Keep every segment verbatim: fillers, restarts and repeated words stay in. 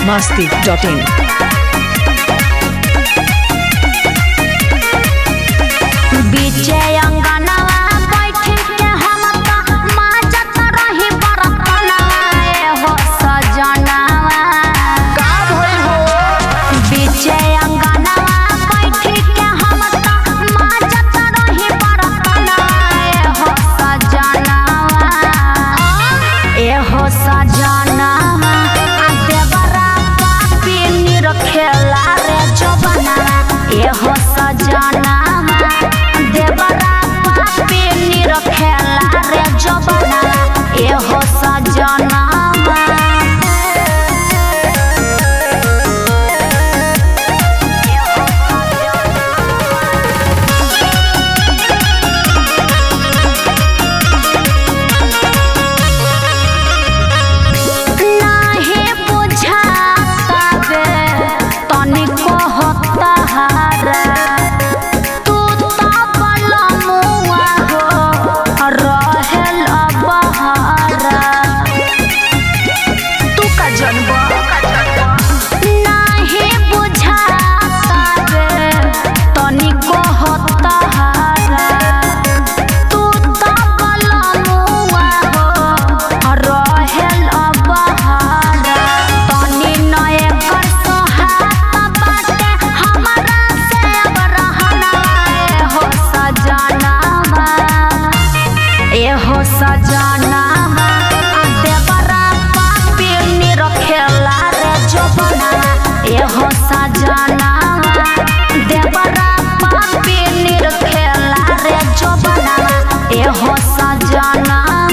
masti dot in. विजय अंगनवा बैठ के हम त माजत रही बरतनवा हो सजनवा का भई हो विजय अंगनवा बैठ के हम त माजत रही बरतनवा हो सजनवा ए हो सजनवा आ देवरा पापी निरखेला रे जबनवा ए हो सजनवा देवरा पापी निरखेला रे जबनवा ए हो सजनवा नाही बुझाता बे तनिको होता हारा तू तो बलमुआ हो रहेल बहारा तू का जनबा नाही बुझाता बे तनिको होता हारा तू तो बलमुआ हो रहेल बहारा तनी नए कर सोहात बाटे हमरा से अब रहना ए हो सजनवा ए हो सजनवा आ देवरा पापी निरखेला रे जबनवा ए हो सजनवा देवरा पापी निरखेला रे जबनवा ए हो सजनवा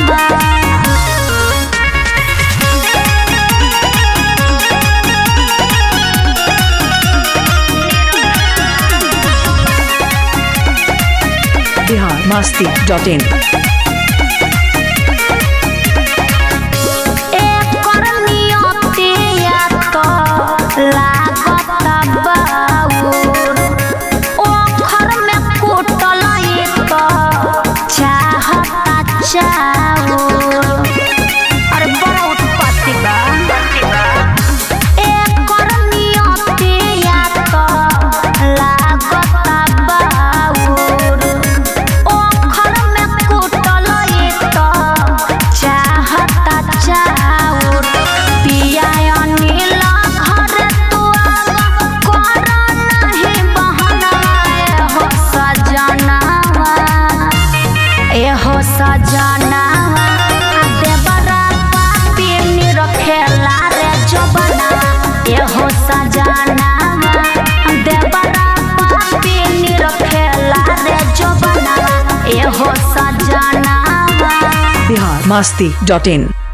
Bihar masti dot in. एकर नियतिया तो लागत बाउर ओखर में कुटल तो चाहता चाउर अरे बड़ा उत्पत्ति बा एकर नियतिया तो लागत बाउर ओखर में कुटल तो चाहता चाउर पिया अनिल घर तू आवा कर नहीं बहनवा ए हो सजनवा ए हो सजनवा आ देवरा पापी निरखेला रे जबनवा ए हो सजनवा देवरा पापी निरखेला रे जबनवा ए हो सजनवा Bihar masti dot in.